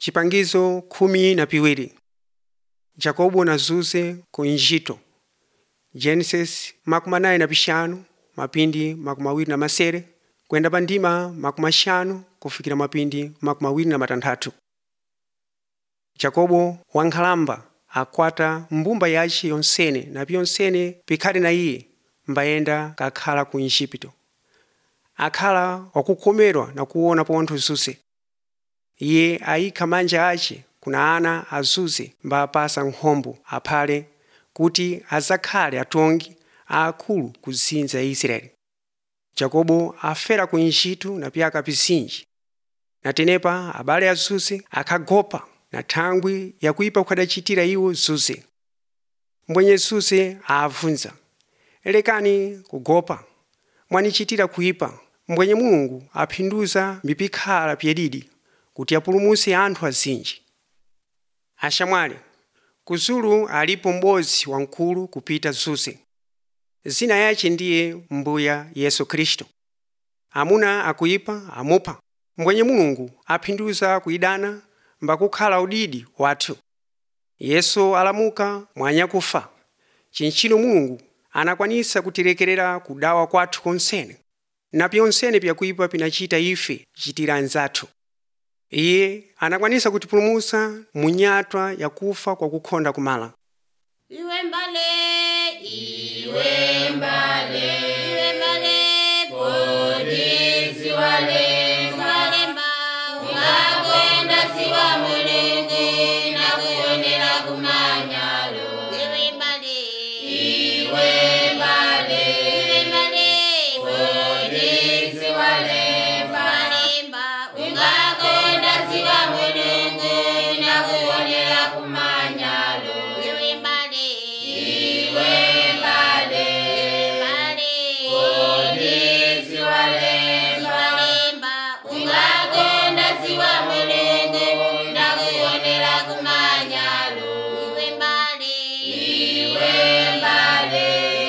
Chipangizo 12. Jacobo na Zuze ku Igito. Genesis 45 mapindi 27 kwenda pa ndima 50 kufikira mapindi 23. Jacobo wankhalamba akwata mbumba yace yonsene na pyonsene pikhali na iye mbayenda kakhala ku Igipto. Akhala wakukhomerwa na kuona pontho Zuze. Iye ayikha manja ace kuna ana a Zuze mbapasa nkhombo aphale kuti azakhale atongi aakulu ku zinza ya Israeli. Jacobo afera ku Igito na pyaka pizinji. Natenepa abale a Zuze akhagopa na thangwi yakuipa kukhadachitira iwo Zuze. Mbwenye Zuze aavunza, lekani kugopa, mwanichitira kuipa. Mbwenye Mulungu aphinduza mbipikhala pyedidi kuti apulumuse anthu azinji. Ashamwali, kuzulu alipo m'bodzi wankulu kupita Zuze. Zina yace ndiye Mbuya Yesu Khristu. Amuna akuipa amupha. Mbwenye Mulungu aphinduza kuidana mbakukhala udidi wathu. Yesu alamuka mwanyakufa. Chinchino Mulungu anakwanisa kutilekerera kudawa kwathu konsene. Na pyonsene pyakuipa pinachita ife chitira anzathu. Iye anakwanisa kutipulumusa munyatwa yakufa kwa kukhonda kumala. Iwe mbale, iwe mbale, iwe mbale, podi ziwale, mbale mba, ungakwenda ziwa Mulungu na kuonera kumanyalo. Iwe mbale, iwe mbale, iwe mbale, podi ziwale, mbale mba, ungakwenda ziwa Mulungu na kuonera kumanyalo. Iwe mbale, iwe mbale, podi ziwale, mbale mba, ungakwenda ziwa Mulungu na kuonera kumanyalo. Iwe mbale, iwe mbale,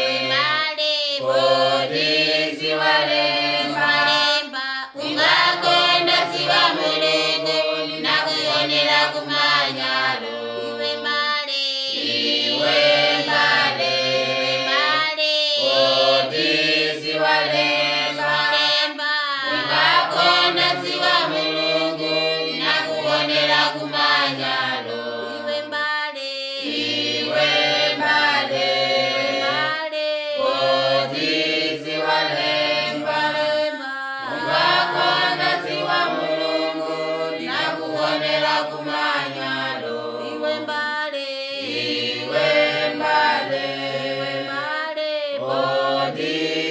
podi ziwale, mbale mba, ungakwenda ziwa Mulungu na kuonera kumanyalo. Iwe mbale, iwe mbale, podi ziwale, mbale mba, ungakwenda ziwa Mulungu na kuonera kumanyalo. Iwe mbale, iwe mbale, podi ziwale, mbale mba, ungakwenda ziwa Mulungu na kuonera kumanyalo. Iwe mbale, iwe mbale, podi